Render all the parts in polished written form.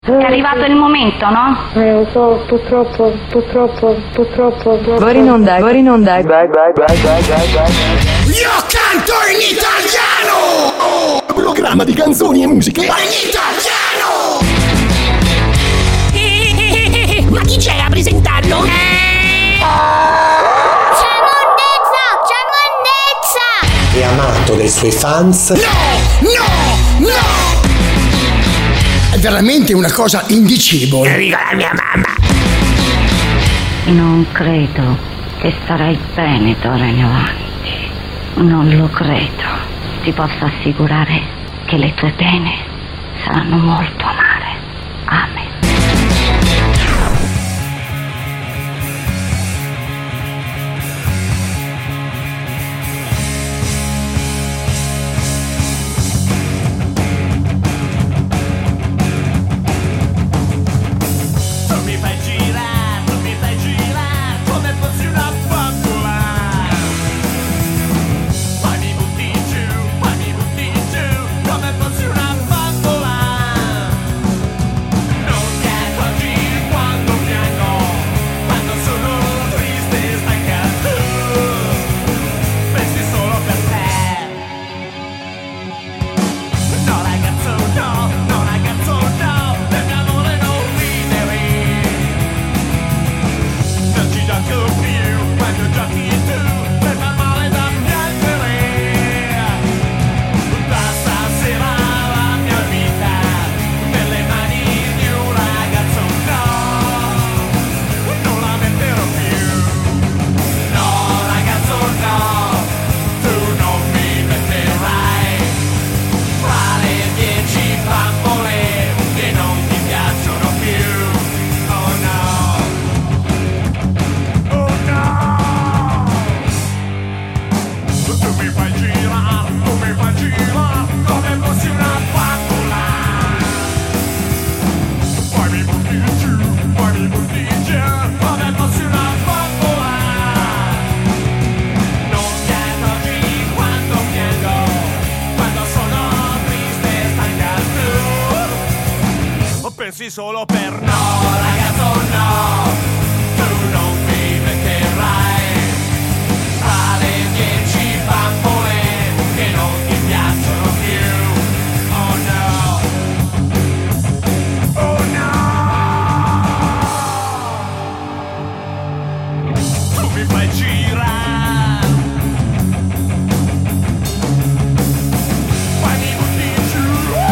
È arrivato il momento, no? Lo so, purtroppo. Ora non dai. Io canto in italiano! Programma di canzoni e musiche in italiano! Ma chi c'è a presentarlo? C'è monnezza! È amato dai suoi fans. No! È veramente una cosa indicibile. Arriva la mia mamma. Non credo che starai bene d'ora in avanti. Non lo credo. Ti posso assicurare che le tue pene saranno molto amare. Amen. Solo per no, ragazzo no, tu non mi metterai tra le 10 bambole che non ti piacciono più. Oh no, tu mi fai girare, poi mi butti giù.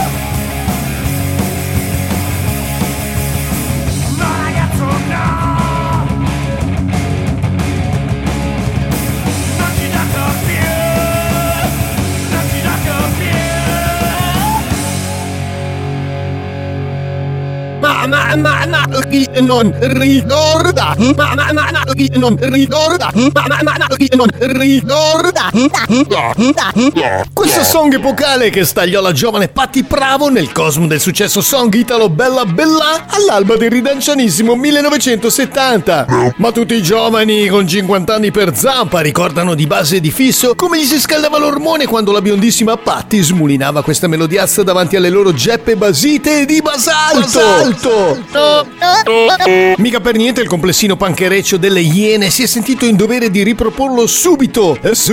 Ma chi non ricorda? Ma chi non ricorda? Ma chi non ricorda? Questo song epocale che stagliò la giovane Patti Bravo nel cosmo del successo song italo Bella Bella all'alba del ridancianissimo 1970. Ma tutti i giovani con 50 anni per zampa ricordano di base e di fisso come gli si scaldava l'ormone quando la biondissima Patti smulinava questa melodiazza davanti alle loro geppe basite di basalto. Mica per niente il complessino panchereccio delle Iene si è sentito in dovere di riproporlo subito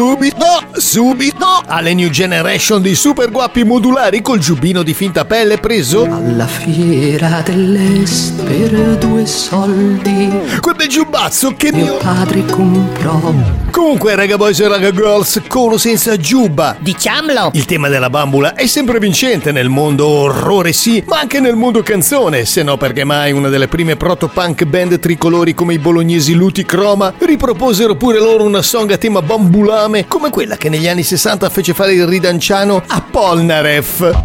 alle New Generation di super guappi modulari col giubbino di finta pelle preso alla fiera dell'est per 2 soldi. Quel bel giubbazzo che mio padre comprò. Comunque, raga boys e raga girls, con o senza giubba, diciamolo, il tema della bambola è sempre vincente nel mondo orrore, sì, ma anche nel mondo canzone. Se no, perché mai una delle prime proto-punk band tricolori come i bolognesi Luti Croma riproposero pure loro una song a tema bambulame come quella che negli anni 60 fece fare il ridanciano a Polnareff.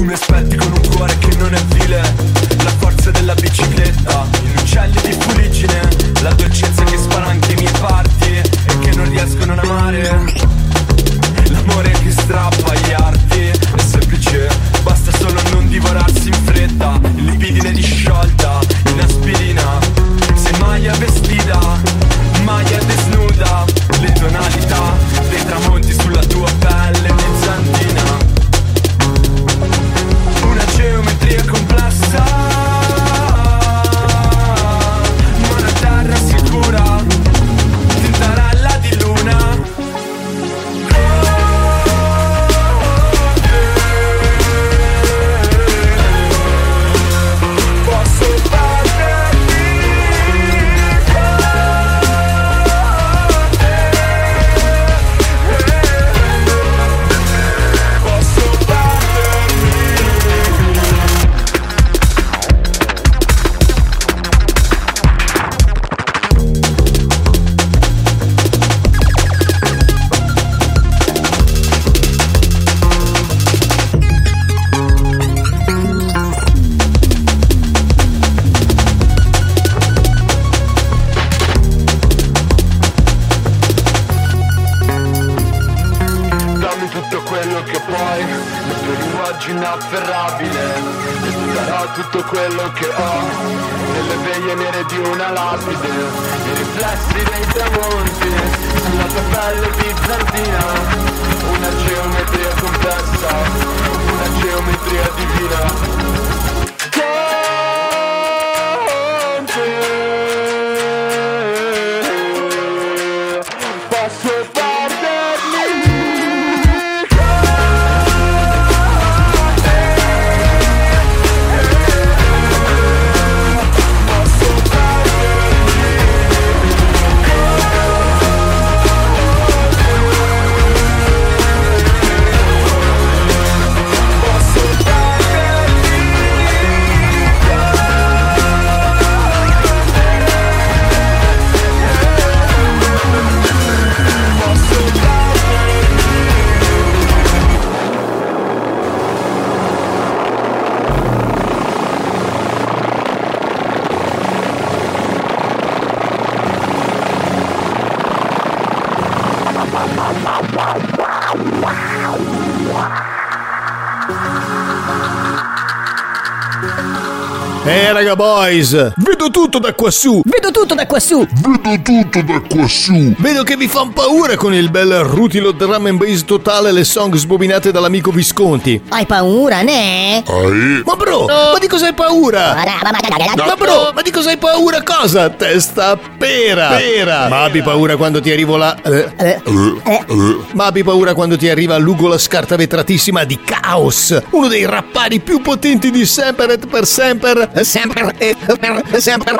Tu mi aspetti con un cuore che non è vile, la forza della bicicletta, gli uccelli di fuliggine, la dolcezza che spalanca i miei parti e che non riesco a non amare. L'amore che strappa gli arti è semplice, basta solo non divorarsi in fretta. In libidine disciolta, in aspirina, sei maglia vestita, maglia desnuda. Le tonalità dei tramonti sulla tua pelle bizantina. Una geometria complessa, ma una terra sicura, tintarella di luna. Inafferrabile, e ti darò tutto quello che ho nelle veglie nere di una lapide, i riflessi dei tramonti sulla tua pelle bizantina, una geometria complessa, una geometria divina. Con te posso Raga boys, vedo tutto da quassù. Vedo tutto da quassù. Vedo che vi fan paura con il bel rutilo drum and bass totale, le song sbobinate dall'amico Visconti. Hai paura, ne? Ma bro, ma di cosa hai paura? Ma bro, ma di cosa hai paura? Cosa? Testa pera. Ma abbi paura quando ti arrivo la... Ma abbi paura quando ti arriva l'ugola scarta vetratissima di Caos, uno dei rappari più potenti di sempre e per sempre. Sempre.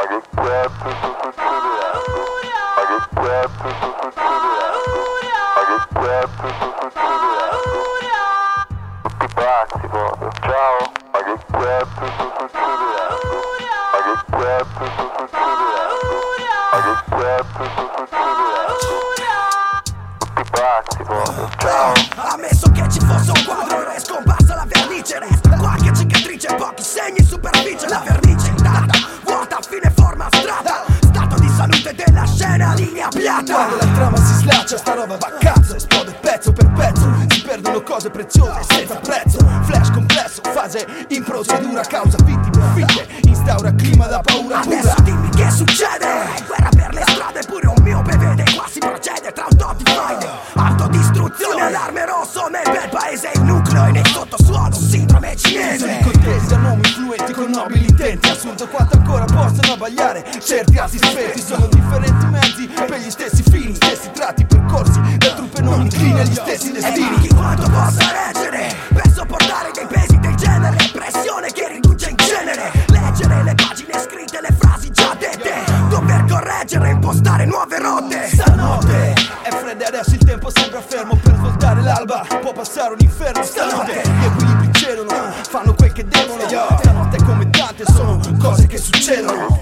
Ammesso che ci fosse un quadro e scomparsa la vernice, resta qualche cicatrice, pochi segni in superficie. La vernice intatta, vuota, fine forma astratta, stato di salute della scena, linea piatta. Quando la trama si slaccia, sta roba va a cazzo, esplode pezzo per pezzo, si perdono cose preziose senza prezzo. Flash complesso, fase in procedura, causa vittime figlie, instaura clima da paura pura. Adesso dimmi che succede, guerra per le strade, pure un miope vede, qua si procede tra un tot di fine. Autodistruzione, allarme rosso nel bel paese, il nucleo e nel sottosuolo, sindrome cinese. Sono contesi da nomi influenti con nobili intenti, assurdo quanto ancora possono abbagliare certi assi spenti. Sono differenti mezzi per gli stessi fini, stessi tratti, percorsi da truppe non incline agli stessi destini. E chi quanto possa reggere per sopportare dei pesi del genere, pressione che riduce in genere. Leggere le pagine scritte, le frasi già dette, dover correggere, impostare nuove rotte. Stanotte è fredda, adesso il tempo sembra fermo per svoltare l'alba, può passare un inferno. Stanotte gli equilibri cedono, fanno quel che devono. Stanotte come tante sono cose che succedono.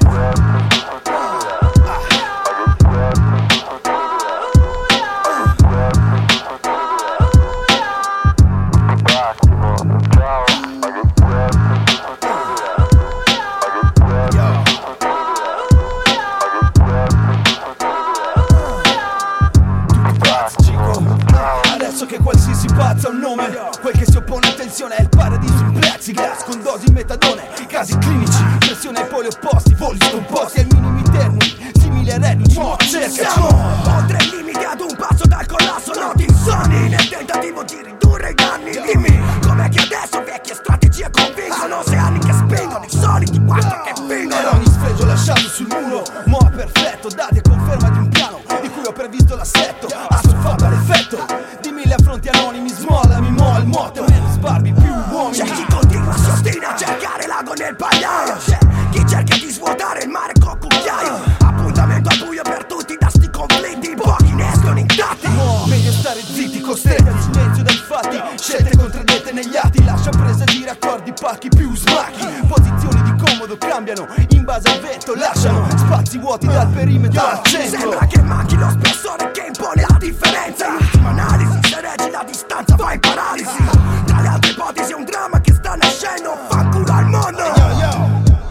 Adidas con dosi metadone, casi clinici, pressione ai poli opposti, voli scomposti ai minimi termini, simili a reduci, cercaci. Siamo oltre i limiti ad un passo dal collasso, noti insonni nel tentativo di ridurre i danni. Dimmi, com'è che adesso vecchie strategie convincono, 6 anni che spingono, i soliti 4 che fingono. Per ogni sfregio lasciato sul muro, mo' perfetto, date conferma di un piano di cui ho previsto l'assetto, ha surfato all'effetto di 1000 affronti anonimi, smollami mo' il motto, meno sbarbi più uomini. C'è chi continua, si ostina a cercare l'ago nel pagliaio, c'è chi cerca di svuotare il mare col cucchiaio. Appuntamento al buio per tutti da sti conflitti, pochi ne escono intatti. Meglio stare zitti, costretti al silenzio dai fatti, scelte contraddette negli atti, lascia prese di raccordi, pacchi più smacchi. Posizioni di comodo cambiano in base al vento, lasciano spazi vuoti dal perimetro al centro. Sembra che manchi lo spessore che impone la differenza. In ultima analisi, se reggi la distanza vai in paralisi. Tra le altre ipotesi è un dramma che sta nascendo, fanculo al mondo.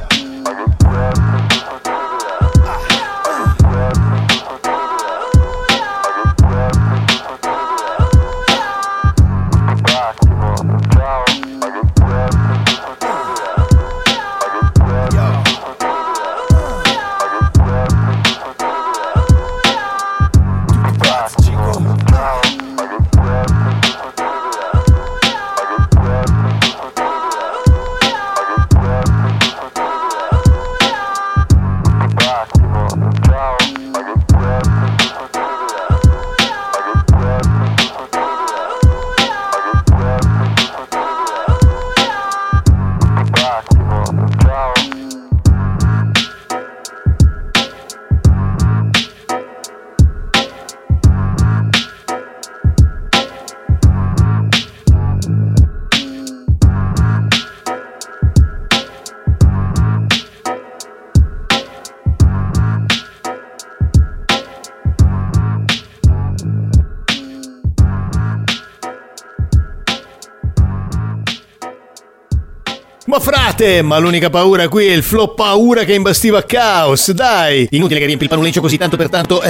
Ma frate, ma l'unica paura qui è il flow paura che imbastiva Caos, dai! Inutile che riempi il panulencio così tanto per tanto,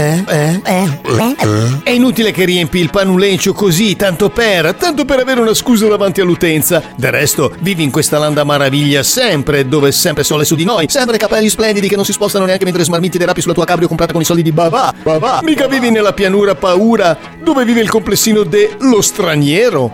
È inutile che riempi il panulencio così tanto per avere una scusa davanti all'utenza. Del resto, vivi in questa landa maraviglia sempre, dove sempre sole su di noi, sempre capelli splendidi che non si spostano neanche mentre smarmiti derapi sulla tua cabrio comprata con i soldi di babà. Mica vivi nella pianura paura, dove vive il complessino de Lo Straniero.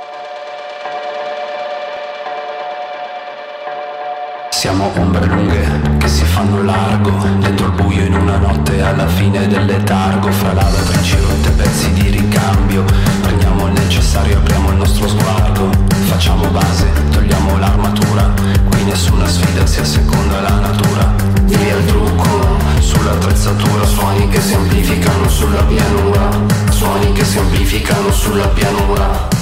Siamo ombre lunghe che si fanno largo dentro il buio in una notte alla fine del letargo. Fra lavatrici rotte, pezzi di ricambio, prendiamo il necessario, apriamo il nostro sguardo. Facciamo base, togliamo l'armatura, qui nessuna sfida si asseconda la natura. Via il trucco sull'attrezzatura, suoni che si amplificano sulla pianura, suoni che si amplificano sulla pianura.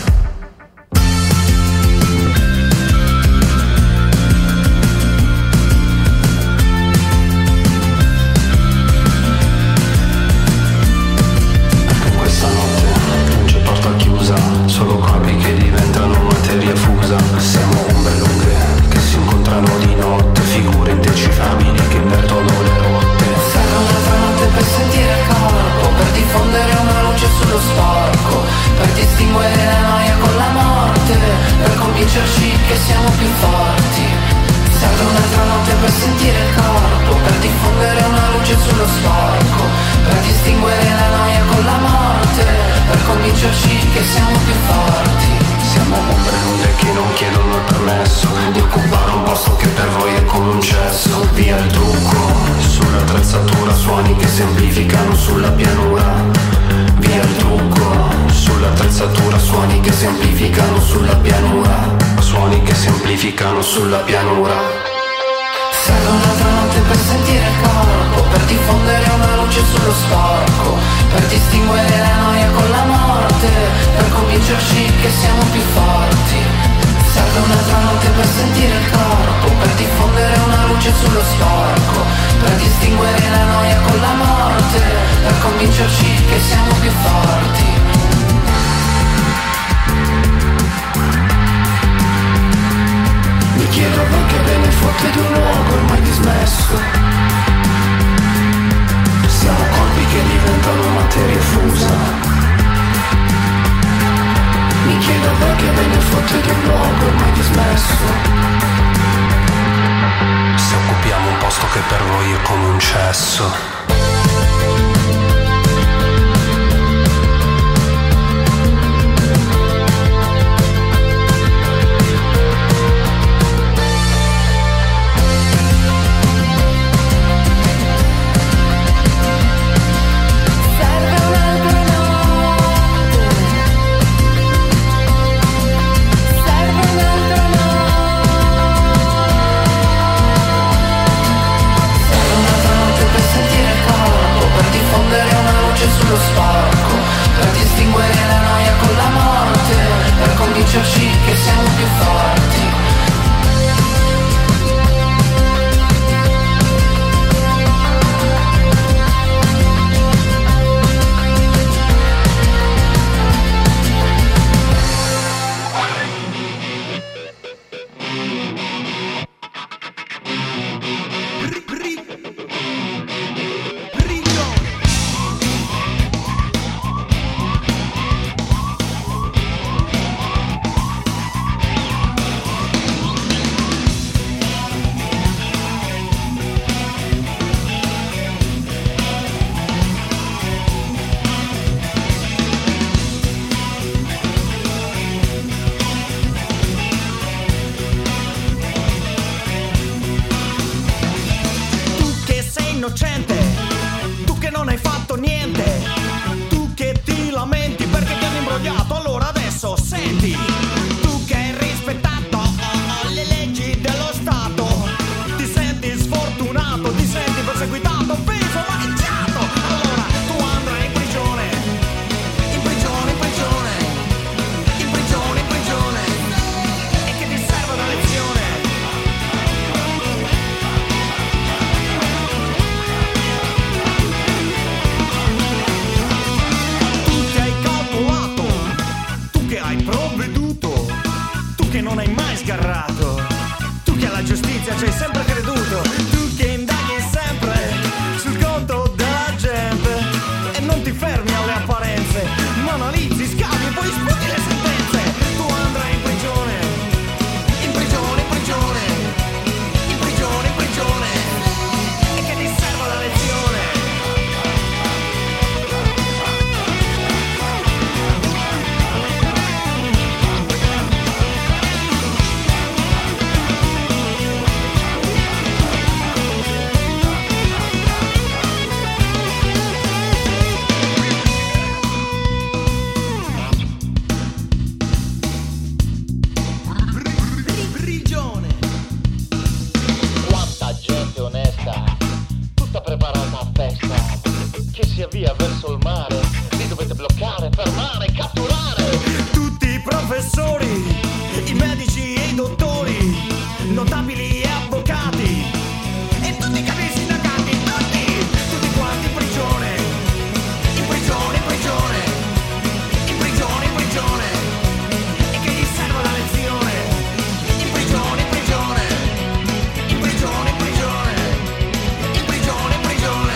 Solo corpi che diventano materia fusa. Siamo ombre lunghe che si incontrano di notte, figure indecifrabili che invertono le rotte. Serve un'altra notte per sentire il corpo, per diffondere una luce sullo sporco, per distinguere la noia con la morte, per convincerci che siamo più forti. Serve un'altra notte per sentire il corpo, per diffondere una luce sullo sporco, per distinguere la noia con la morte, per convincerci che siamo più forti. Siamo ombre lunghe che non chiedono il permesso di occupare un posto che per voi è come un cesso. Via il trucco sull'attrezzatura, suoni che si amplificano sulla pianura. Via il trucco sull'attrezzatura, suoni che si amplificano sulla pianura, suoni che si amplificano sulla pianura. Serve un'altra notte per sentire il corpo, per diffondere una luce sullo sporco, per distinguere la noia con la morte, per convincerci che siamo più forti. Serve un'altra notte per sentire il corpo, per diffondere una luce sullo sporco, per distinguere la noia con la morte, per convincerci che siamo più forti. Mi chiedo che bene fotte di un luogo ormai dismesso. Siamo corpi che diventano materia fusa. Mi chiedo perché me ne fotte di un luogo ormai dismesso. Se occupiamo un posto che per voi è come un cesso. Per distinguere la noia con la morte, per convincerci che siamo più forti. Tu che non hai fatto niente, tu che ti lamenti perché ti hanno imbrogliato, allora adesso senti, tu che hai rispettato le leggi dello Stato, ti senti sfortunato, ti senti perseguitato, offeso, maneggiato, allora tu andrai in prigione, in prigione, in prigione, in prigione, in prigione, e che ti serve una lezione. Non hai mai sgarrato, tu che alla giustizia ci hai sempre creduto, tu che indaghi sempre sul conto della gente e non ti fermi alle apparenze, ma analizzi, scavi e poi sputi le sentenze. Tu andrai in prigione, in prigione, in prigione, in prigione, in prigione, e che ti serva la lezione. Via verso il mare, li dovete bloccare, fermare, catturare. Tutti i professori, i medici e i dottori, notabili e avvocati, e tutti i capi sindacati, tutti quanti in prigione, in prigione, in prigione, in prigione, in prigione, e che gli serve la lezione, in prigione, in prigione, in prigione, in prigione, in prigione, in prigione.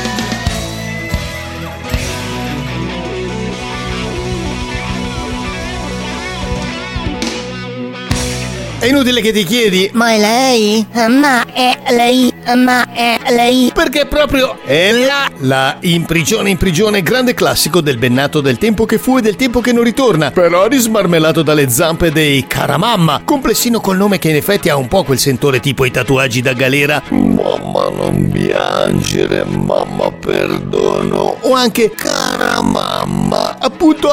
È inutile che ti chiedi, ma è lei? Ma è lei? Ma è lei? Perché proprio è la in prigione, grande classico del bennato del tempo che fu e del tempo che non ritorna, però rismarmellato dalle zampe dei Caramamma, complessino col nome che in effetti ha un po' quel sentore tipo i tatuaggi da galera, mamma non piangere, mamma perdono, o anche Caramamma, appunto.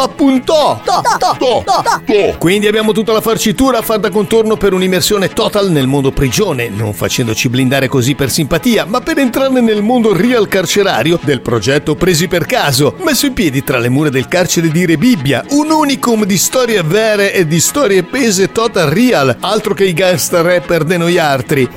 Quindi abbiamo tutta la farcitura a far da contorno per un'immersione total nel mondo prigione, non facendoci blindare così per simpatia, ma per entrare nel mondo real carcerario del progetto Presi per Caso, messo in piedi tra le mura del carcere di Rebibbia, un unicum di storie vere e di storie pese total real, altro che i gangsta rapper de noi altri.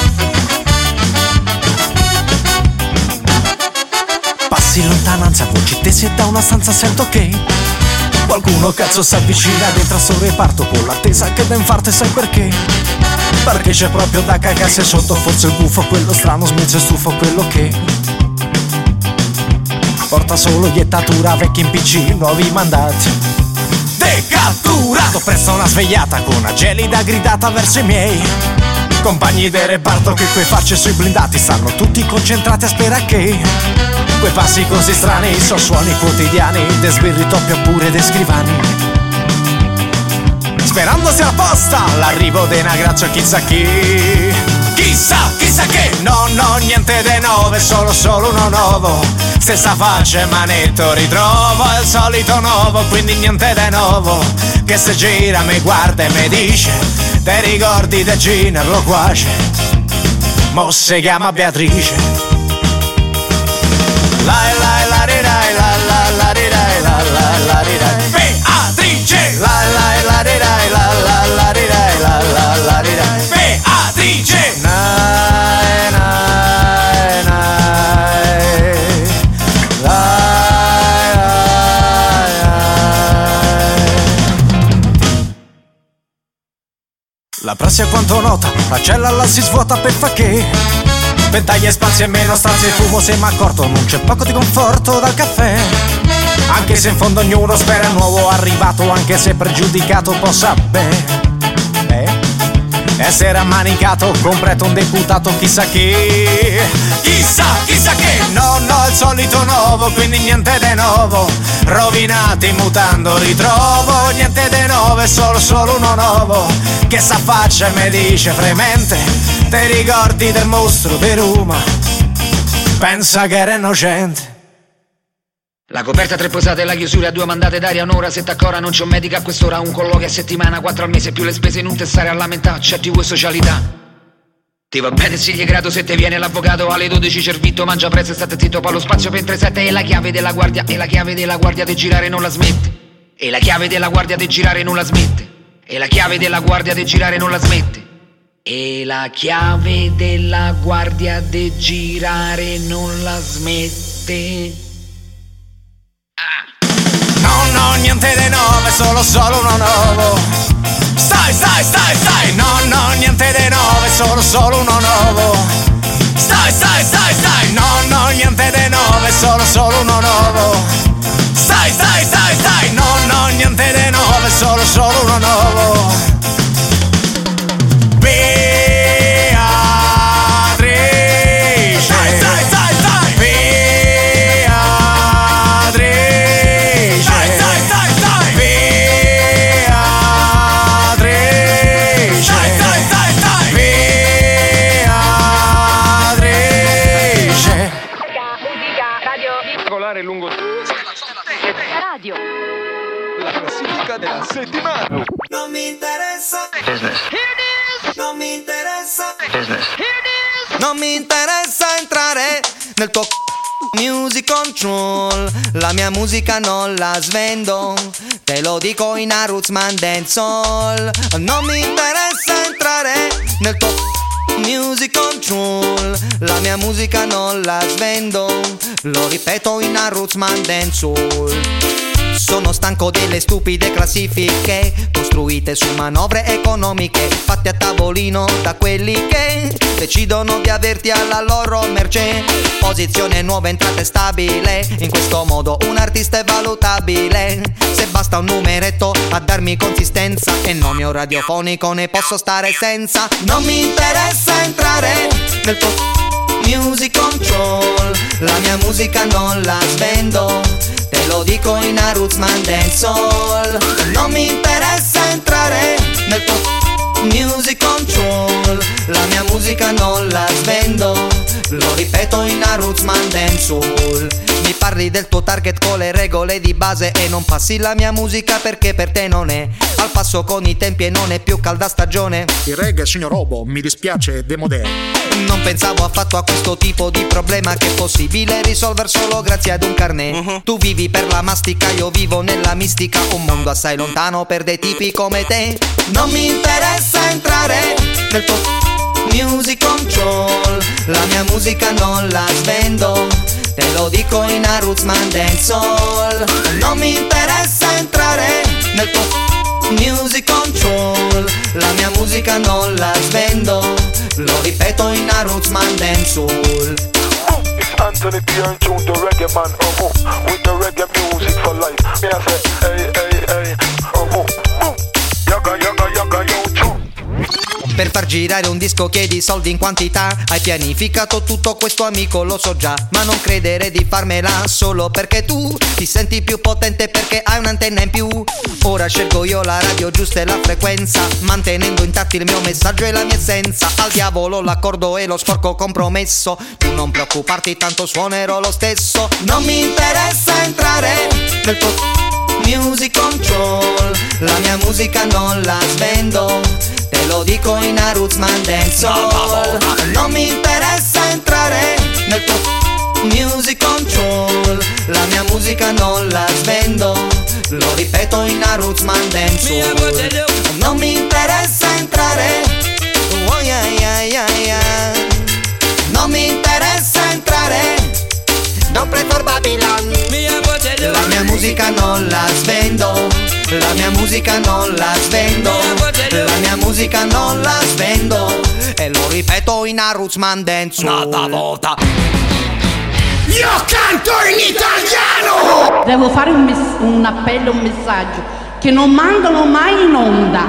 Passi in lontananza, voci stessi e da una stanza sento che qualcuno cazzo si avvicina dentro al suo reparto con l'attesa che da infarto e sai perché? Perché c'è proprio da cagarsi sotto, forse il buffo, quello strano smizzo e stufo, quello che porta solo iettatura, vecchi in PC, nuovi mandati. Decatturato presso una svegliata con una gelida gridata verso i miei compagni del reparto che quei facce sui blindati stanno tutti concentrati a sperare che quei passi così strani sono suoni quotidiani de sbirritoppi oppure de scrivani. Sperando sia apposta l'arrivo de una grazia chissà chi. Chissà che no, niente de nove, solo uno nuovo. Stessa faccia e manetto ritrovo, è il solito nuovo, quindi niente de nuovo. Che se gira mi guarda e mi dice, te ricordi de Gina Loquace? Mo si chiama Beatrice. La la la di dai, la la la di dai, la la la di dai. Beatrice. La la la di dai, la la la di dai, la la la di dai. Beatrice. Nai nai nai. Lai lai lai. La prassi è quanto nota, la cella la si svuota per fa che ventaglie, spazi e meno stanze di fumo, se m'è accorto non c'è poco di conforto dal caffè. Anche se in fondo ognuno spera il nuovo arrivato, anche se pregiudicato possa essere ammanicato, completo un deputato chissà che. Chissà che no, il solito nuovo, quindi niente de nuovo. Rovinati mutando ritrovo, niente de nuovo, è solo uno nuovo. Che s'affaccia e mi dice fremente, te ricordi del mostro di Roma? Pensa che era innocente. La coperta 3 posate, la chiusura a 2 mandate d'aria, un'ora se t'accora, non c'è un medico a quest'ora, un colloquio a settimana, 4 al mese più le spese in un testare alla metà, c'è TV e socialità. Ti va bene sigli grado se te viene l'avvocato, alle 12 servito, mangia prezzo e state zitto, poi lo spazio per 3-7 e la chiave della guardia, e la chiave della guardia di girare non la smette, e la chiave della guardia di girare non la smette, e la chiave della guardia di girare non la smette, e la chiave della guardia di girare non la smette. No, niente de nuovo, solo uno nuovo. Stai, no, niente de nuovo, solo uno nuovo. Stai, no, niente de nuovo, solo uno nuovo. Stai, no, niente de nuovo, solo uno nuovo. La classifica della settimana. Non mi interessa. Non mi interessa. Non mi interessa entrare nel tuo music control. La mia musica non la svendo, te lo dico in Arutzman Dancehall. Non mi interessa entrare nel tuo music control. La mia musica non la svendo, lo ripeto in Arutzman Dancehall. Sono stanco delle stupide classifiche costruite su manovre economiche, fatte a tavolino da quelli che decidono di averti alla loro mercé. Posizione nuova, entrata stabile, in questo modo un artista è valutabile. Se basta un numeretto a darmi consistenza e nome radiofonico ne posso stare senza. Non mi interessa entrare nel tuo music control. La mia musica non la svendo, te lo dico in Arutzman Dancehall. Non mi interessa entrare nel tuo music control. La mia musica non la svendo, lo ripeto in Arutzman Dancehall. Mi parli del tuo target con le regole di base e non passi la mia musica perché per te non è al passo con i tempi e non è più calda stagione. Il reggae, signor Robo, mi dispiace, demodè. Non pensavo affatto a questo tipo di problema che è possibile risolvere solo grazie ad un carnet. Tu vivi per la mastica, io vivo nella mistica, un mondo assai lontano per dei tipi come te. Non mi interessa entrare nel tuo music control. La mia musica non la svendo, te lo dico in Aruzzman Dancehall. Non mi interessa entrare nel tuo music control, la mia musica non la svendo, lo ripeto in Aruzzman Dancehall. It's Anthony P and June, the reggae man, with the reggae music for life. Me I say, hey, hey, hey, yaga, yaga, yaga, yo, June. Per far girare un disco chiedi soldi in quantità. Hai pianificato tutto questo amico, lo so già, ma non credere di farmela solo perché tu ti senti più potente perché hai un'antenna in più. Ora scelgo io la radio giusta e la frequenza, mantenendo intatti il mio messaggio e la mia essenza. Al diavolo l'accordo e lo sporco compromesso, tu non preoccuparti tanto suonerò lo stesso. Non mi interessa entrare nel tuo music control, la mia musica non la svendo, te lo dico in Aruzzman Dancehall. Non mi interessa entrare nel tuo music control, la mia musica non la svendo, lo ripeto in Aruzzman Dancehall. Non mi interessa entrare, oh yeah, yeah, yeah, yeah. Non mi interessa entrare, don't play for Babylon. La mia musica non la svendo, la mia musica non la svendo, la mia musica non la svendo, e lo ripeto in Aruzzman Dancehall. Nata volta. Io canto in italiano! Devo fare un appello, un messaggio, che non mandano mai in onda.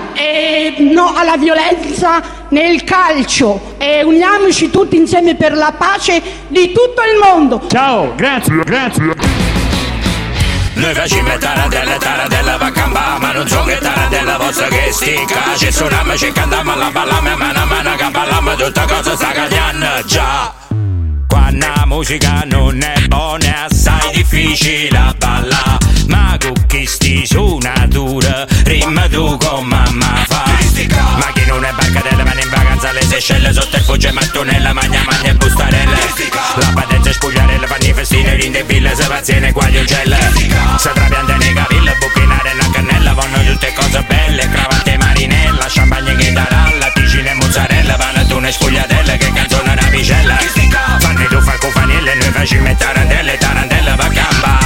No alla violenza nel calcio, e uniamoci tutti insieme per la pace di tutto il mondo. Ciao, grazie, grazie. Noi facciamo taradella va a campare, ma non so che taradella vostra che sticca. Ci suoniamo, ci cantiamo, la balliamo, a mano che balliamo, tutta cosa sta cagliando già. Quando la musica non è buona è assai difficile a ballare, ma con chi sti suonatura rimma tu con mamma fa. Ma chi non è barcatella, ma in vacanza alle Seychelle, sotto il fugge mattonella, magna e bustarella. La patenza è spugliarella, fanno i festini, rindebille, se paziene guagliongelle. Se trapianta nei capelli, buchinare una cannella, vanno tutte cose belle, cravatte marinella, champagne che daralla, ticine e mozzarella, panettone e spugliatelle, che canzone una picella. Fanno tu fa cofanelle, noi facciamo tarantelle, tarantella va a gamba.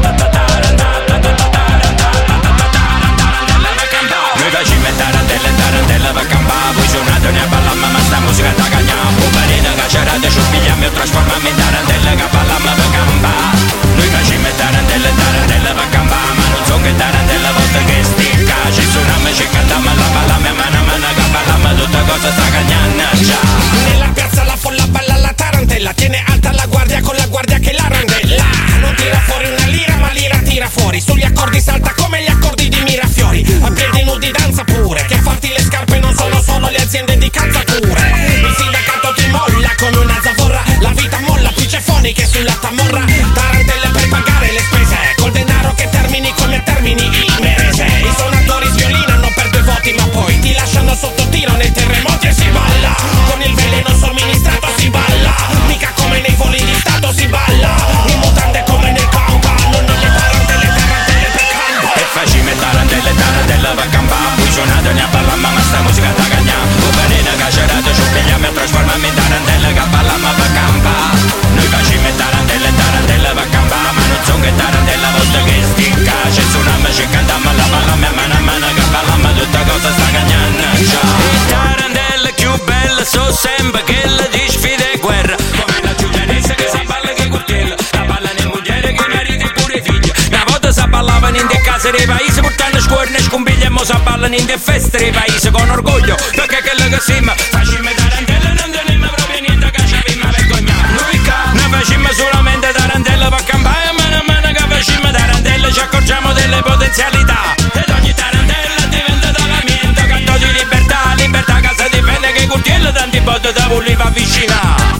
Noi facciamo tarantella va a gamba. Voi suonato ne ballamma, ma sta musica da cagnà. Poverina cacerata, ci pigliamo e trasformiamo in tarantella che ballamma va a gamba. Noi facciamo tarantella va a gamba, ma non so che tarantella volta che sticca. Ci suoniamo, ci cantiamo, la ballamma a mano che ballamma, tutta cosa sta cagnando già. Nella piazza la folla balla la tarantella, tiene alta la guardia con la guardia che la randella. Non tira fuori una lira, ma l'ira tira fuori. Sugli accordi salta come gli accordi di Mirafiori. A piedi nudi danza pure, che farti le scarpe non sono solo le aziende di calzature. Il sindacato ti molla come una zavorra, la vita molla più cefoni che sulla tamorra. Tarantella per pagare le spese, col denaro che termini come termini il merese. I suonatori sviolinano per 2 voti, ma poi ti lasciano sotto tiro nei terremoti e si balla. Con il veleno somministrato si balla, mica come nei voli di stato si balla. In mutande come nel campa, non nelle tarantelle per campo. E facciamo tarantella va a campa. Poi suonato ne a ballamma, ma sta musica da cagnà. Poverina cacerata, ci pigliamo e trasformiamo in tarantella che ballamma va a campa. Noi facciamo tarantella va a campa, ma non so che tarantella volta che sticca. Ci suoniamo, ci cantiamo, la ballamma a mano che ballamma, tutta cosa sta cagnando già. Le tarantelle più belle sono sempre quelle di sfide e guerra, come la giulianessa che sa balla che curtella, la ballano in moglie che mariti e pure figli. Una volta si ballavano in de case dei paesi, portando scuorne e scombiglie, e mo si ballano in de feste dei paesi con orgoglio, perché quello che siamo facciamo tarantelle, non teniamo proprio niente che ci abbiamo vergognato. Noi facciamo solamente tarantelle per campare, a mano che facciamo tarantelle ci accorgiamo delle potenzialità. Ed ogni tarantella diventa talamento, canto di libertà, libertà che si difende, che curtiello tanti botte da vulli va avvicinare.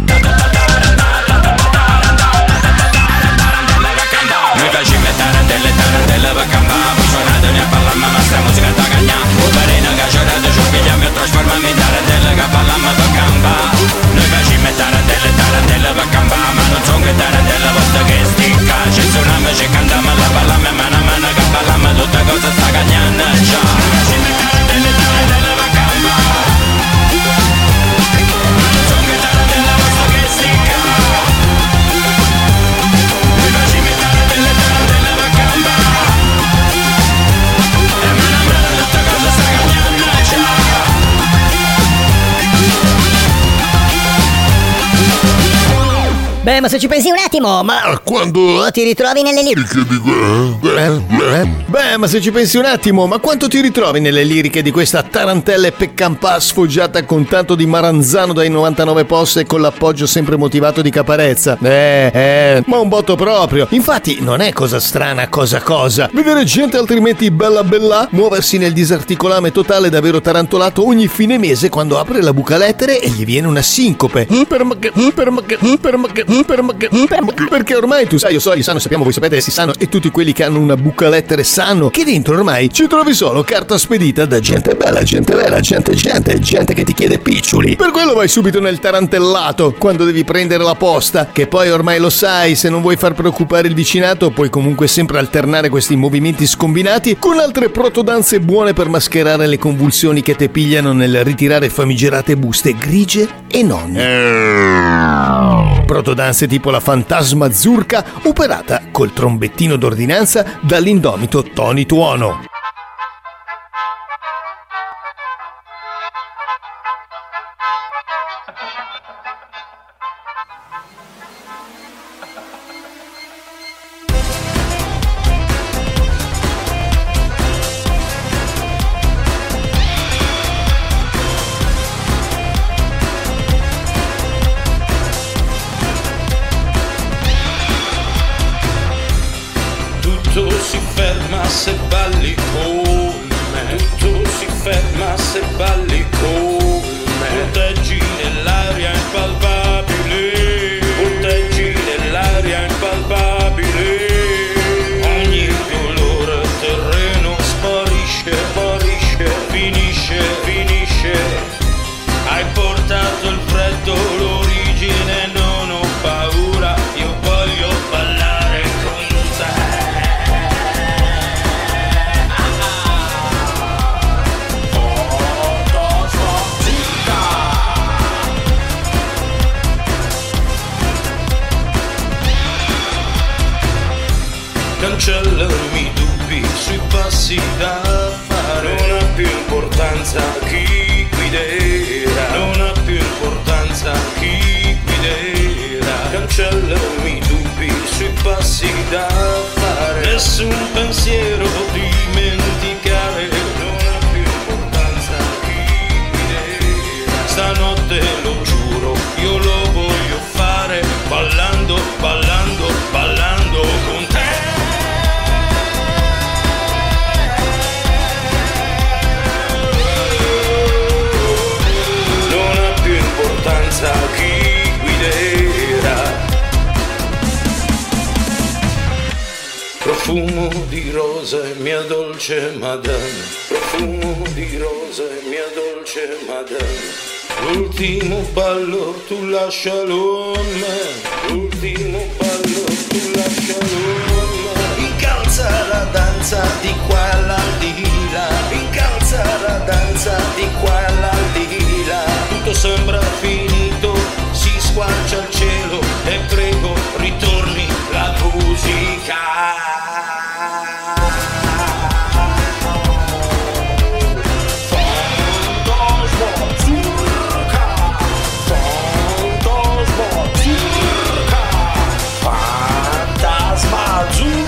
Noi facciamo tarantelle per campare, suonato ne a ballamma, ma sta musica da cagnà. Poverina cacerata, ci pigliamo e trasformiamo in tarantelle che ballamma per campare. Noi facciamo tarantelle per campare, ma non so che tarantelle Beh, ma se ci pensi un attimo, ma quando ti ritrovi nelle liriche Beh, ma se ci pensi un attimo, ma quanto ti ritrovi nelle liriche di questa tarantella e peccampà sfoggiata con tanto di maranzano dai 99 posse e con l'appoggio sempre motivato di Caparezza? Ma un botto proprio. Infatti non è cosa strana, cosa vedere gente altrimenti bella muoversi nel disarticolame totale davvero tarantolato ogni fine mese quando apre la buca lettere e gli viene una sincope. Perché ormai tu sai, io so, io sanno, sappiamo, voi sapete, si sanno, e tutti quelli che hanno una buca lettere sanno che dentro ormai ci trovi solo carta spedita da gente bella, gente vera, gente che ti chiede piccioli. Per quello vai subito nel tarantellato quando devi prendere la posta, che poi ormai lo sai, se non vuoi far preoccupare il vicinato puoi comunque sempre alternare questi movimenti scombinati con altre protodanze buone per mascherare le convulsioni che te pigliano nel ritirare famigerate buste grigie e non. Protodanze tipo la fantasma azzurca operata col trombettino d'ordinanza dall'indomito Tony Tuono. Tutto si ferma se balli con me. Tutto si ferma se balli con me. Punteggi nell'aria impalpabile. Punteggi nell'aria impalpabile. Ogni dolore terreno sparisce, finisce. Hai portato il freddo, l'origine, non ho paura. Io voglio ballare con te. Cancellami i dubbi sui passi da fare. Non ha più importanza chi guiderà. Non ha più importanza chi guiderà. Cancellami i dubbi sui passi da fare. Nessun pensiero dimenticare. Non ha più importanza chi guiderà. Stanotte lo giuro, io lo voglio fare. Ballando con te. Chi guiderà. Profumo di rose, mia dolce madame. Profumo di rose, mia dolce madame. L'ultimo ballo tu lascialo a me. L'ultimo ballo tu lascialo a me. Incalza la danza di qua e all'aldilà. Incalza la danza di qua e all'aldilà. Tutto sembra finito, si squarcia il cielo e prego ritorni la musica. Fantasma azzurra.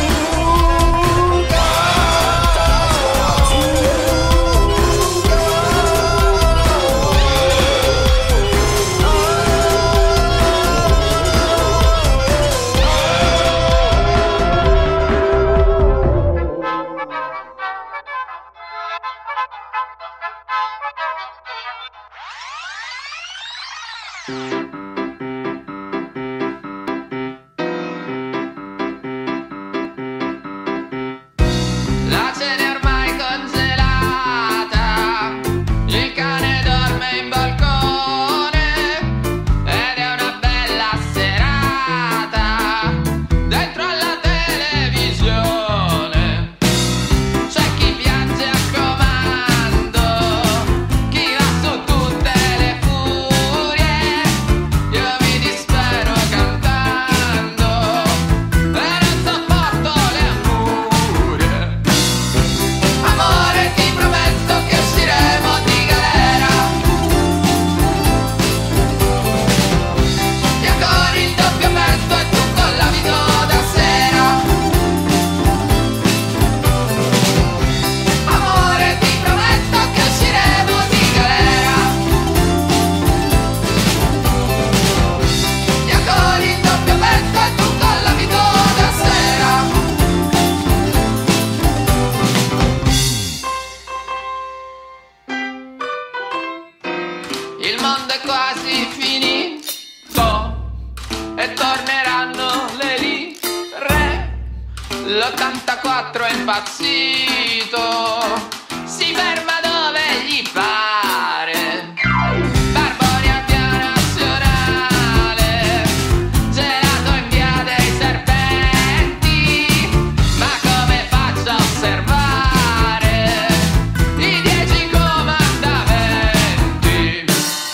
L'84 è impazzito, si ferma dove gli pare. Barbonia via Nazionale, gelato in via dei Serpenti. Ma come faccio a osservare i 10 comandamenti?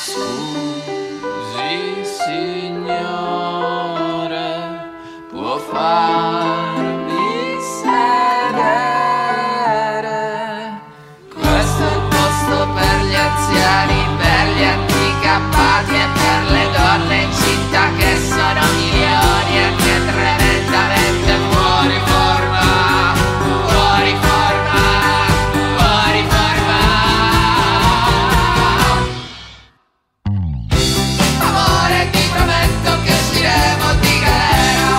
Scusi signore, può farmi sedere? Questo è il posto per gli anziani, per gli handicappati e per le donne incinta, che sono milioni e che tremendamente fuori forma, fuori forma, fuori forma. Amore, ti prometto che usciremo di galera.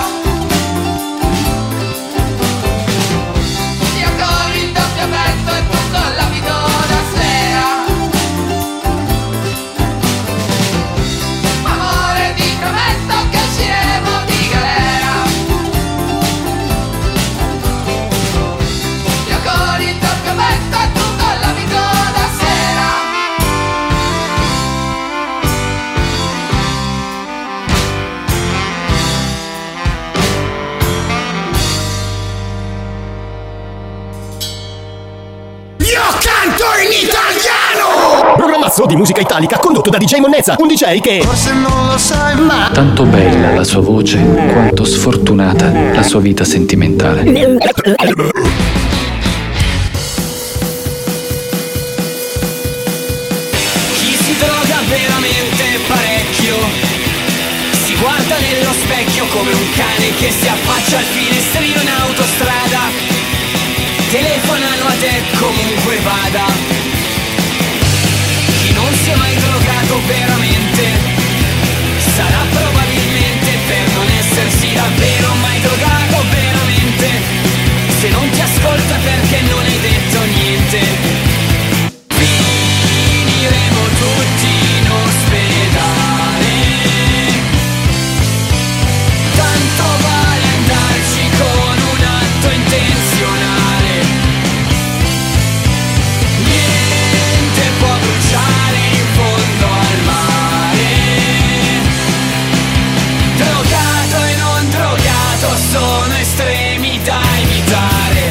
Io con il doppio petto e tu con l'abito da sera. Amore, ti prometto che usciremo di galera. Io con il doppio petto e tu con l'abito da sera. Io canto in italiano! Programmazzo di musica italica condotto da DJ Monnezza, un DJ che... Forse non lo sai, ma... Tanto bella la sua voce, quanto sfortunata la sua vita sentimentale. Chi si droga veramente parecchio si guarda nello specchio come un cane che si affaccia al finestrino in autostrada. Telefonano a te comunque vada. Chi non si è mai drogato veramente sarà probabilmente per non essersi davvero mai drogato veramente. Se non ti ascolta perché non hai detto niente. Finiremo tutti in ospedale. Tanto vale andarci con un atto intenzionale. Niente può bruciare in fondo al mare. Drogato e non drogato sono estremi da evitare.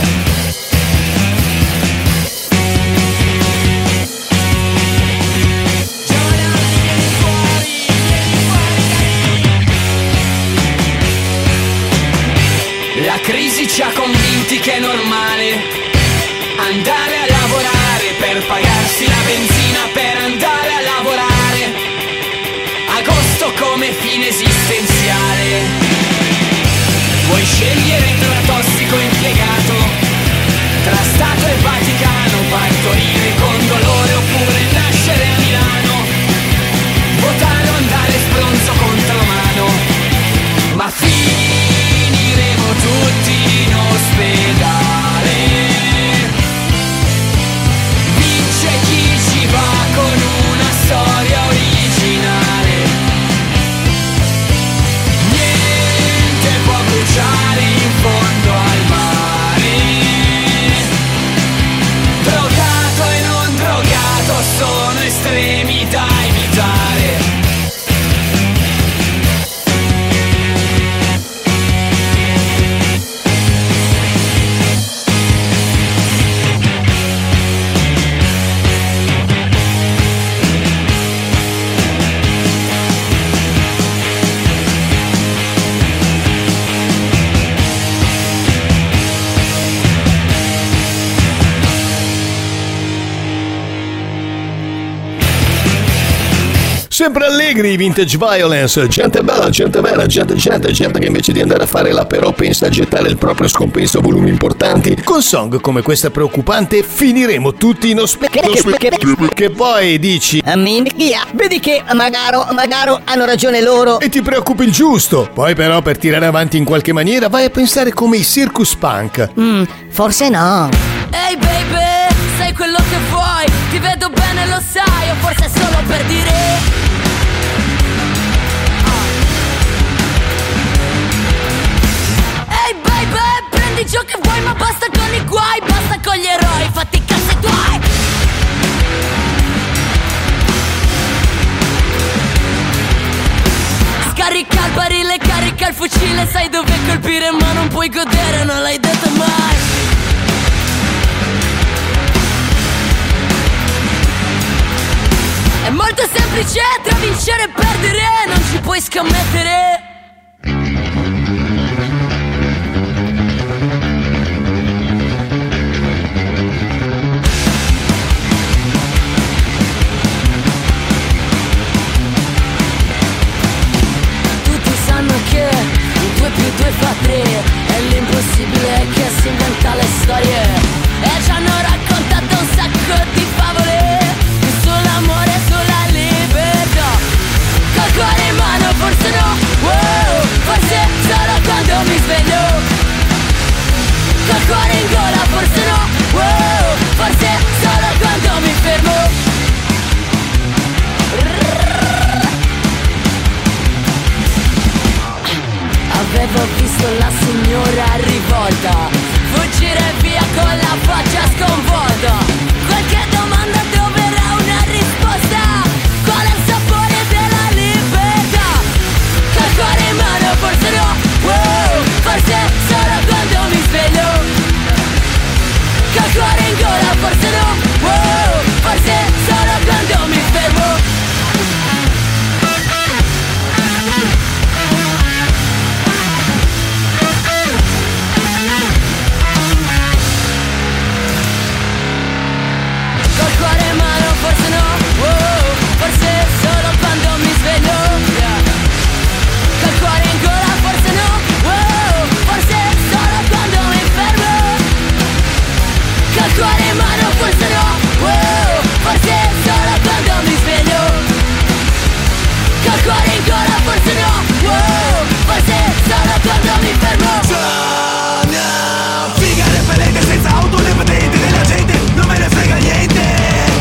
La crisi ci ha convinti che è normale andare a lavorare per pagarsi la benzina per andare a lavorare. Agosto come fine esistenziale. Puoi scegliere tra tossico e impiegato, tra Stato e Vaticano, partorire con dolore oppure nascere a Milano, votare o andare spronzo contro mano. Ma finiremo tutti in ospedale. Vince chi ci va con una storia originale. Niente può bruciare in fondo al mare. Drogato e non drogato sono estremi da evitare. Sempre allegri i Vintage Violence, gente bella, gente vera, gente che invece di andare a fare la però pensa a gettare il proprio scompenso a volumi importanti. Con song come questa preoccupante finiremo tutti in ospedale. Che poi dici minchia, vedi che magari hanno ragione loro. E ti preoccupi il giusto. Poi però per tirare avanti in qualche maniera vai a pensare come i circus punk. Forse no. Ehi baby, sei quello che vuoi, ti vedo bene lo sai, o forse è solo per dire. Ehi baby, prendi religio che vuoi, ma basta con i guai, basta con gli eroi, fatti i cazzi tuoi. Scarica il barile, carica il fucile, sai dove colpire ma non puoi godere, non l'hai detto mai. È molto semplice tra vincere e perdere, non ci puoi scommettere. Che 2 più 2 fa 3 e l'impossibile che si inventa le storie. E ci hanno raccontato un sacco di favole sull'amore e sulla libertà. Col cuore in mano forse no, wow, forse solo quando mi sveglio. Col cuore in gola forse no, wow, forse solo quando mi fermo. Avevo visto la signora rivolta fuggire via con la faccia sconvolta. Qualche domanda troverà una risposta. Qual è il sapore della libertà? Col cuore in mano forse no, wow, forse solo quando mi sveglio. Col cuore in gola forse no, wow, forse solo quando mi fermo. Forse no, wow, forse solo quando mi sveglio. Col cuore in gola forse no, wow, forse solo quando mi fermo. Col cuore in mano forse no, wow, forse solo quando mi sveglio. Col cuore in gola forse no, wow, forse solo quando mi fermo. Figa repellente senza auto, le patenti della gente, non me ne frega niente.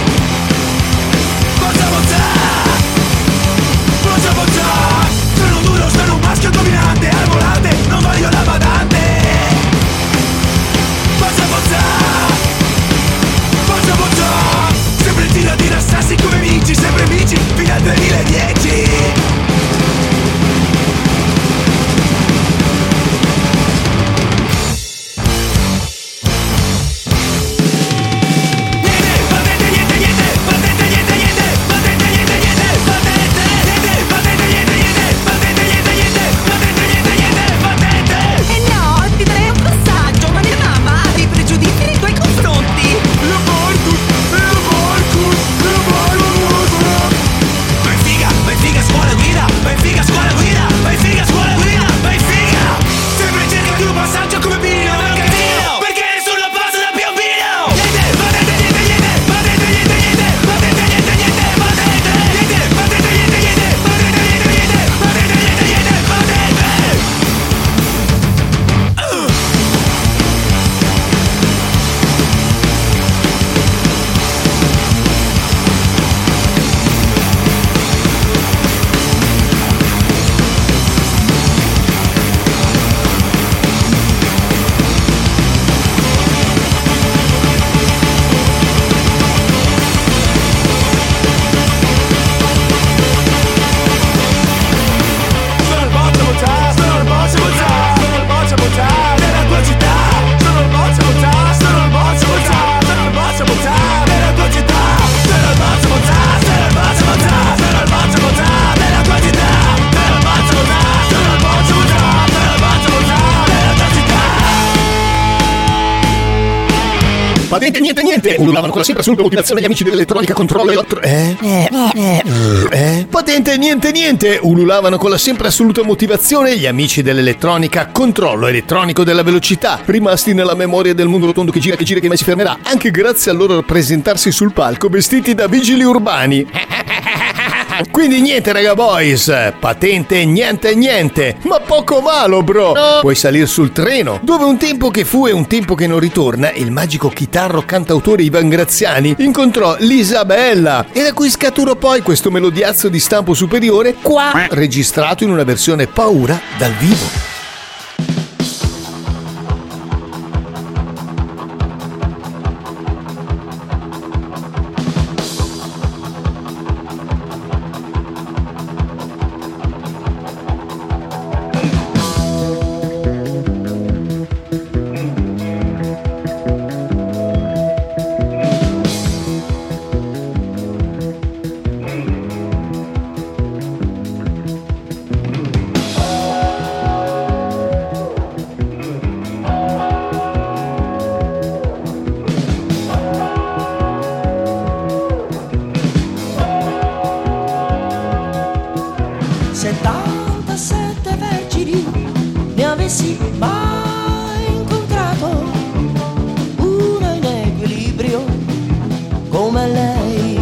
Sono duro, sono un maschio dominante, al volante, non voglio la badante. Boccia boccia, boccia boccia. Sempre in tiro di rassassi come amici, sempre amici, fino al 2010. Patente niente. Ululavano con la sempre assoluta motivazione gli amici dell'elettronica controllo Patente niente. Ululavano con la sempre assoluta motivazione gli amici dell'elettronica controllo elettronico della velocità, rimasti nella memoria del mondo rotondo che gira che mai si fermerà, anche grazie al loro rappresentarsi sul palco vestiti da vigili urbani. Quindi niente raga boys, patente niente, ma poco malo bro. Puoi salire sul treno, dove un tempo che fu e un tempo che non ritorna, il magico chitarro cantautore Ivan Graziani incontrò l'Isabella, e da cui scaturò poi questo melodiazzo di stampo superiore, qua registrato in una versione paura dal vivo. mai incontrato una in equilibrio come lei.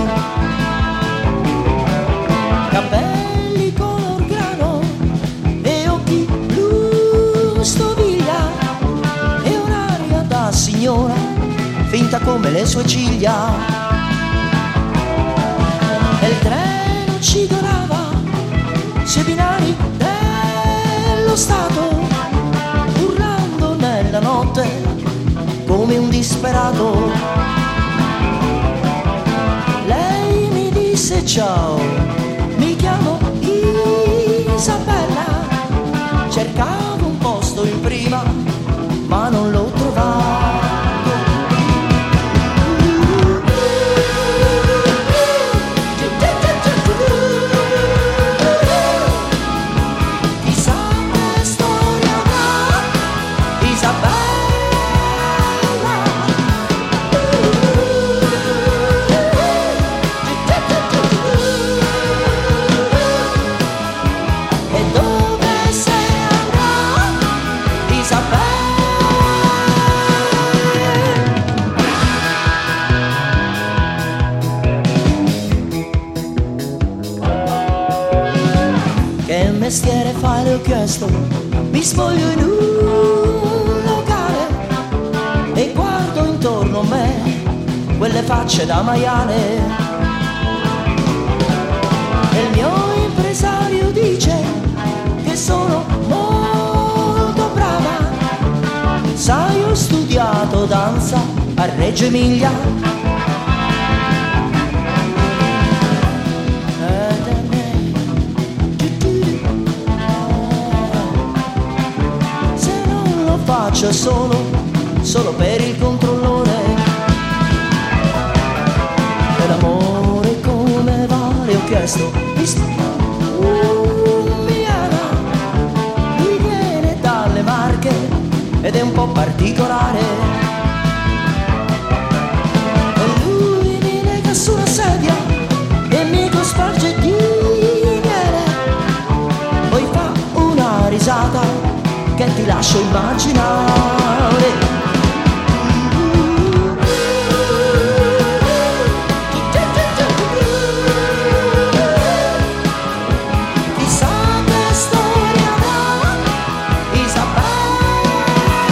Capelli color grano e occhi blu stoviglia e un'aria da signora finta come le sue ciglia. E il treno ci donava sui binari dello Stato, urlando nella notte come un disperato. Lei mi disse ciao, mi chiamo Isabella, cercavo un posto in prima ma non l'ho trovato. Mestiere fai, le ho chiesto, mi spoglio in un locale e guardo intorno a me quelle facce da maiale. E il mio impresario dice che sono molto brava, sai, ho studiato danza a Reggio Emilia. Faccio solo per il controllore. E l'amore come va? Le ho chiesto. Miana, mi viene dalle Marche ed è un po' particolare. E lui mi lega su una sedia e mi cosparge di miele, poi fa una risata che ti lascio immaginare. Chissà che storia avrà Isabella.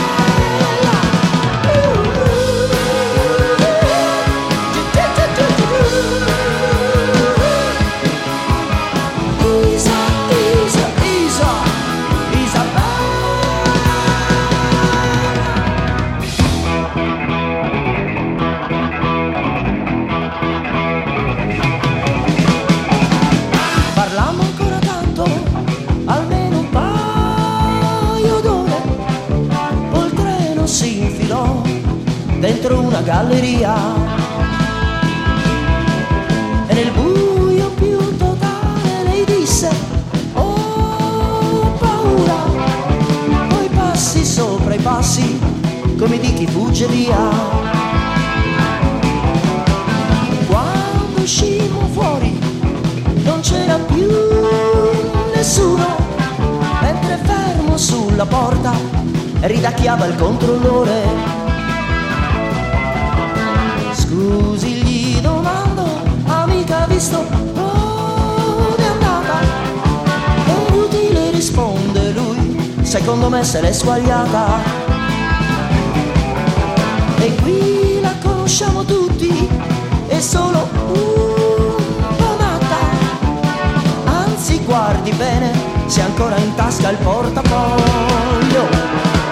Dentro una galleria e nel buio più totale lei disse: ho paura. Poi passi sopra i passi come di chi fugge via. Quando uscimmo fuori non c'era più nessuno, mentre fermo sulla porta ridacchiava il controllore. Scusi, gli domando, amica, visto dove è andata? È inutile, risponde lui, secondo me se l'è squagliata. E qui la conosciamo tutti, è solo un po' matta. Anzi, guardi bene, se ancora in tasca il portafoglio.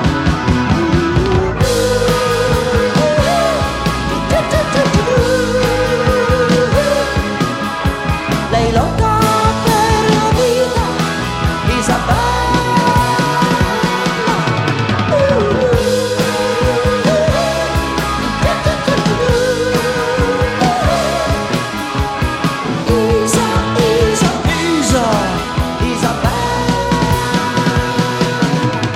Lei lotta per la vita, Isabella. Isabella.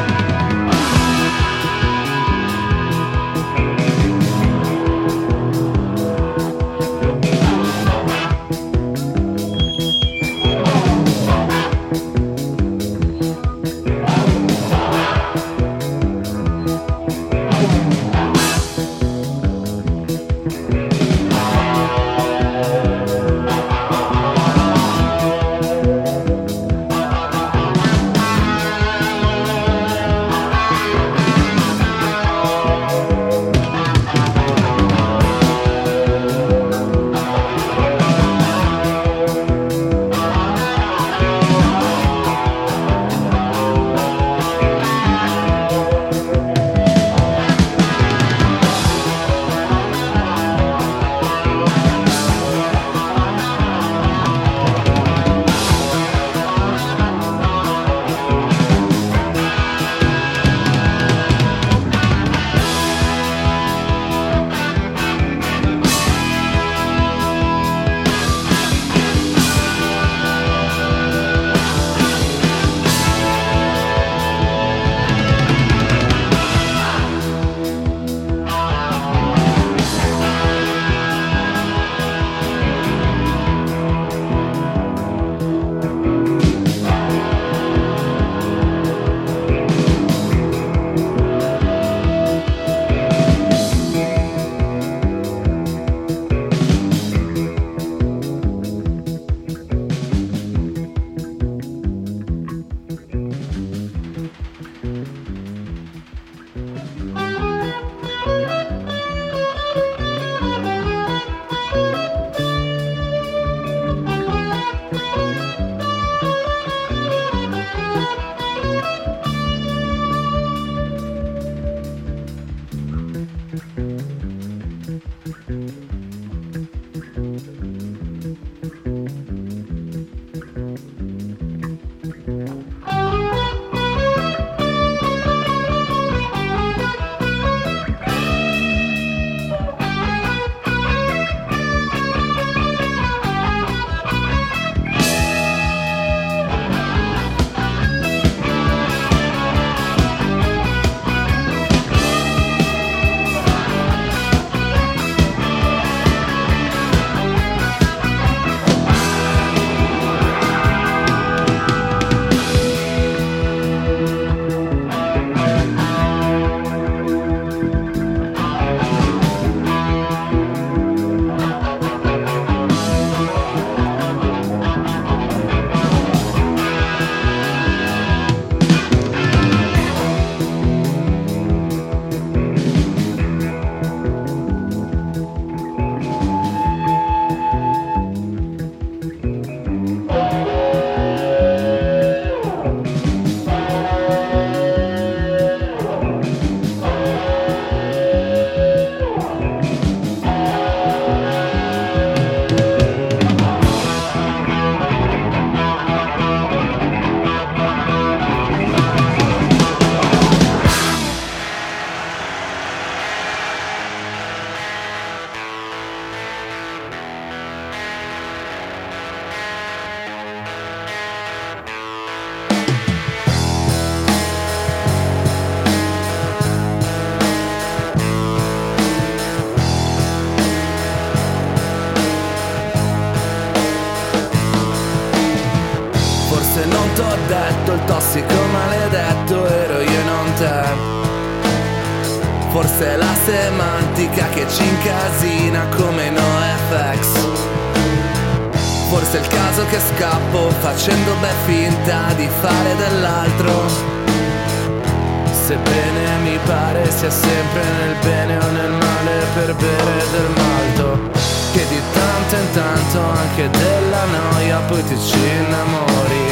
Forse è la semantica che ci incasina come NoFX. Forse è il caso che scappo facendo finta di fare dell'altro. Sebbene mi pare sia sempre nel bene o nel male per bere del malto, che di tanto in tanto anche della noia poi ti ci innamori,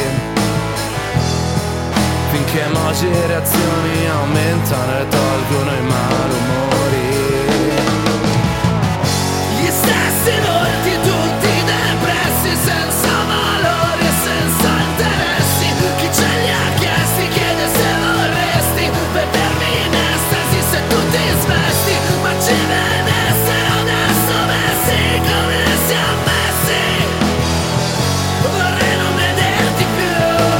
finché emoji e reazioni aumentano e tolgono i malumori. Gli stessi volti tutti depressi, senza valori e senza interessi. Chi ce li ha chiesti chiede se vorresti vedermi in estasi se tu ti svesti. Ma ci venessero adesso messi come siamo messi, vorrei non vederti più.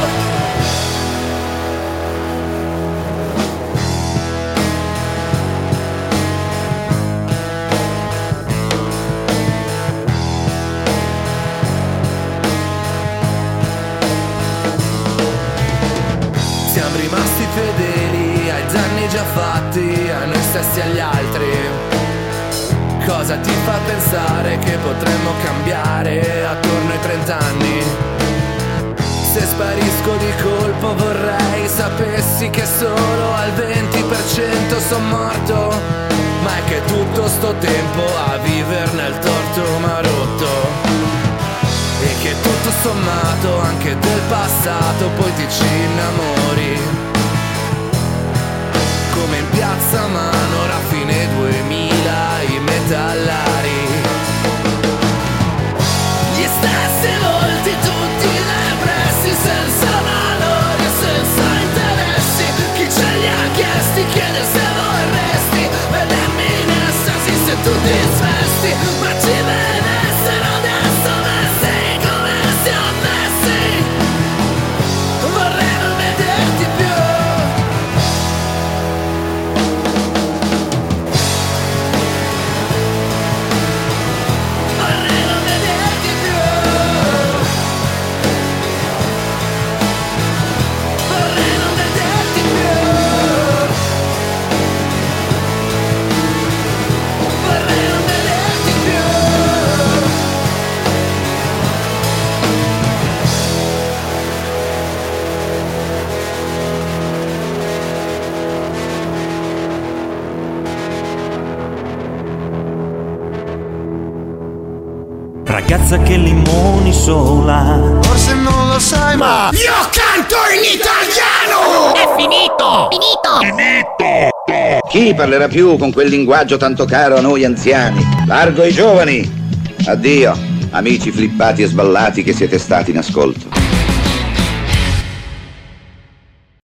Siamo rimasti fedeli ai danni già fatti, a noi stessi e agli altri. Cosa ti fa pensare che potremmo cambiare attorno ai 30 anni? Se sparisco di colpo vorrei sapessi che solo al 20% son morto, ma è che tutto sto tempo a viver nel torto m'ha rotto. E che tutto sommato anche del passato poi ti ci innamori, come in piazza Manora a fine 2000 i metallari. Gli stessi volti tutti depressi, senza valori e senza interessi. Chi ce li ha chiesti chiede se vorresti vedermi in estasi se tu ti svesti. Ma ci venessero adesso messi come siamo messi, vorrei non vederti più. Vorrei non vederti più. Vorrei non vederti più. Vorrei non vederti più. Ragazza che limoni sola. Forse non lo sai, ma io canto in italiano! È finito! Chi parlerà più con quel linguaggio tanto caro a noi anziani? Largo ai giovani! Addio, amici flippati e sballati che siete stati in ascolto.